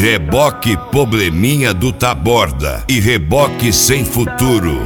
Reboque Probleminha do Taborda e Reboque Sem Futuro.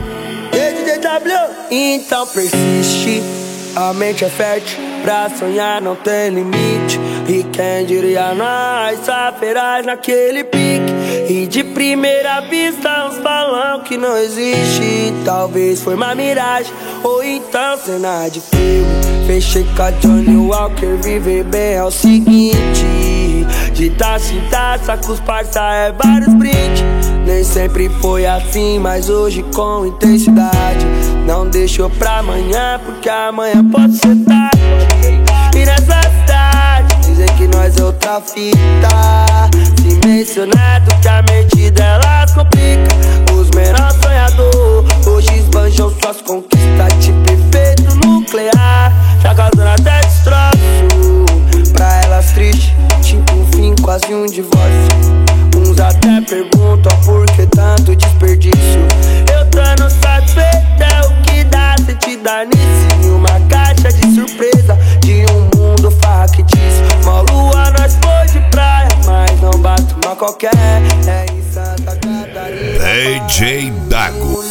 Então persiste, a mente é fértil, pra sonhar não tem limite. E quem diria nós, saferás naquele pique. E de primeira vista uns balão que não existe. Talvez foi uma miragem, ou então cena de filme. Fechei com a Johnny Walker, viver bem é o seguinte: de taça em taça com os parça é vários brindes. Nem sempre foi assim, mas hoje com intensidade. Não deixou pra amanhã, porque amanhã pode ser tarde. E nessa cidade dizem que nós é outra fita. Se mencionado que a mente delas complica. Os menores sonhador hoje esbanjam suas conquistas. Tipo efeito nuclear, já causando até destroço. Pra elas triste, tipo um fim, quase um divórcio. Uns até perguntam por que tanto desperdício. Eu tô no satisfeito, é o que dá sentido nisso. Em uma caixa de surpresa de um mundo factício. Mó lua nós foi de praia, mas não bate uma qualquer. É em Santa Catarina, DJ Dago.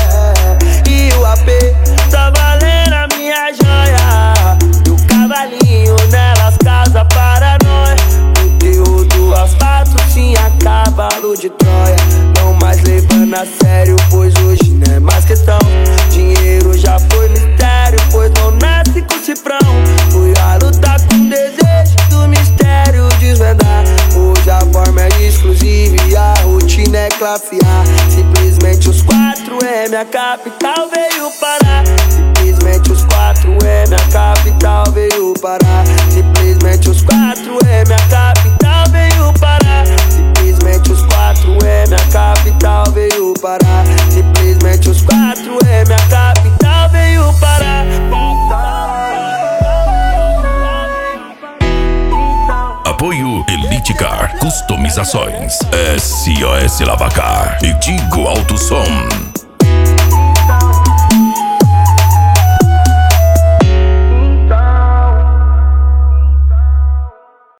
e o AP tá valendo a minha joia. E o cavalinho nelas casa paranoia. O terror do asfalto sim a cavalo de Troia. Não mais levando a sério, pois hoje não é mais questão. Dinheiro já foi mistério, pois não nasce com cifrão. Fui a lutar com desejo do mistério desvendar. Hoje a forma é exclusiva e a rotina é classe A. Simplesmente os 4M, a capital veio parar. Simplesmente os 4M, a capital veio parar. Simplesmente os 4M, a capital veio parar. Simplesmente os 4M, a capital veio parar. Simplesmente os 4M, a capital veio parar. Apoio Elite Car Customizações, SOS Lavacar e Tigo Alto Som.